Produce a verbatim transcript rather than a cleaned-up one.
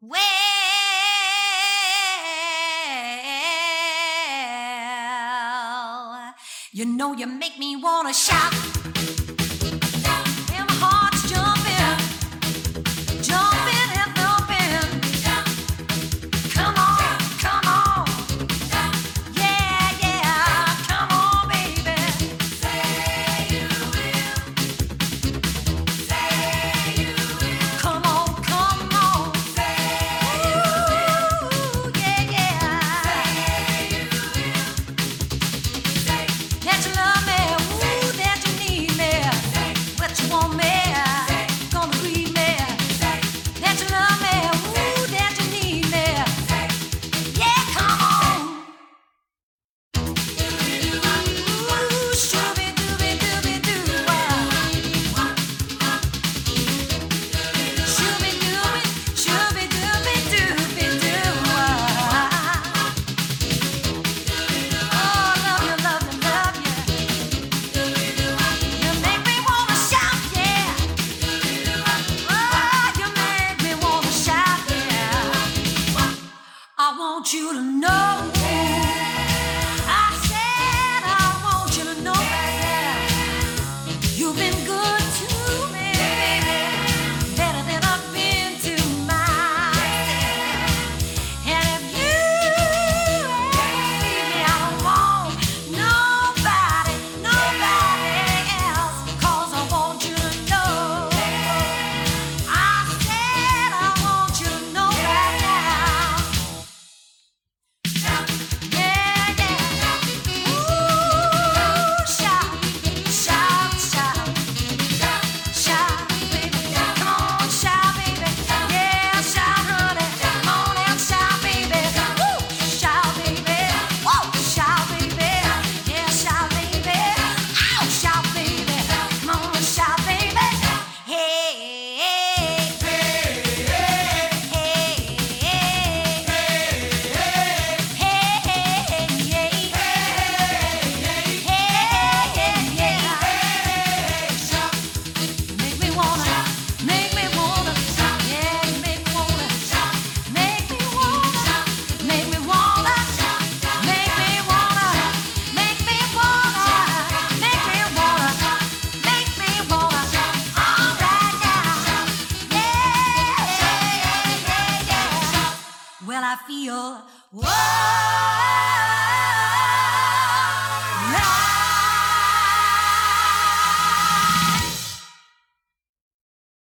Well, you know you make me wanna shout. And my heart's jumping, jumping and thumping. Come on, come on. Yeah, yeah, come on, baby. Say you will. Say you will. Come on, come on. Say you will. Yeah, yeah. Say you will. Say that you love me, ooh, that you need me, but you want me, gonna breathe me. That you love me, ooh, that you need me. Yeah, come on. Ooh, shooby dooby dooby doo. Shooby dooby, shooby dooby dooby doo. Oh, love you, love you, love you. You make me wanna shout, yeah. Oh, you make me wanna shout, yeah. I want you to know. I said I want you to know, yeah. You've been good to me, baby, better than I've been to myself. And if you leave me, I don't want nobody, nobody else, 'cause I want you to know. I said I want you to know right now. Yeah, yeah. Ooh, shout, shout, shout. Shout, baby. Come on, shout, baby. Yeah, shout, honey. Come on and shout, baby. Woo, shout, baby. Woo, shout, baby. Yeah, shout, baby. Ow, shout, baby. Come on and shout, baby. Hey, hey, hey, hey, Make me wanna, make me wanna, yeah, you make me wanna, make me wanna, make me wanna, make me wanna, make me wanna, make me wanna, make me wanna, all right now, yeah, yeah, yeah, yeah. Well, I feel, whoa.